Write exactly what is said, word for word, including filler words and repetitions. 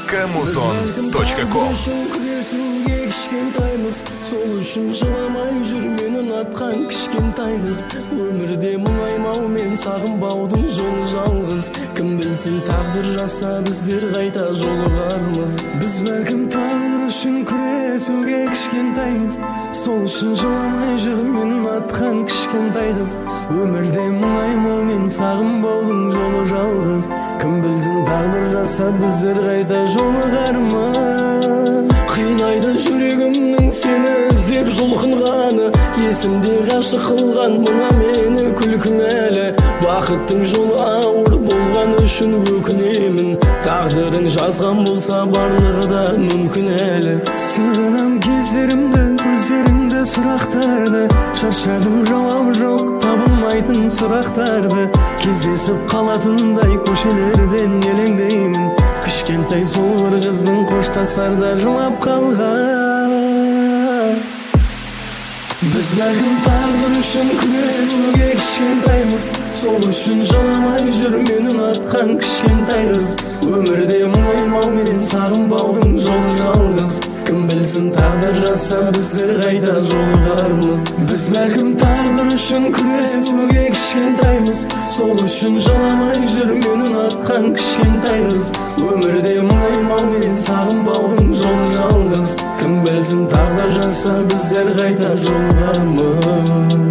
камузон точка ком. Кішкентаймыз, сол үшін жыламай жүр мені ұнатқан кішкентай қыз. Өмірде мұңаймау мен сағынбаудың жолы жалғыз. Кім білсін тағдыр жаса біздер қайта жолығармыз. Біз бәлкім тағдыр үшін күресуге кішкентаймыз, сол үшін жыламай жүр мені ұнатқан кішкентай қыз. Өмірде мұңаймау мен сағынбаудың жолы жалғыз. Кім білсін тағдыр жаса біздер қайта жолығармыз. Қинайды жүрегімнің сені іздеп жұлқынғаны, есімде ғашық қылған мына мені күлкің әлі. Бақыттың жолы ауыр болған үшін өкінемін, тағдырың жазған болса барлығы да мүмкін әлі. Сағынам кездерімді, көздеріңді, сұрақтарды, шаршадым жауап жоқ табылмайтын сұрақтарды. Кездесіп қалатындай көшелерден елеңдеймін, кішкентай сол бір қыздың қоштасарда жылап қалған. Біз бәлкім тағдыр үшін күресуге кішкентаймыз, сол үшін жыламай жүр мені ұнатқан кішкентай қыз. Өмірде мұңаймау мен сағынбаудың жолы жалғыз. Кім білсін тағдыр жазса біздер қайта жолығармыз. Біз бәлкім тағдыр үшін күресуге кішкентаймыз, сол үшін жыламай жүр мені ұнатқан кішкентай қыз. Өмірде мұңаймау мен сағынбаудың жолы жалғыз. Кім білсін тағдыр жазса біздер қайта жолығармыз.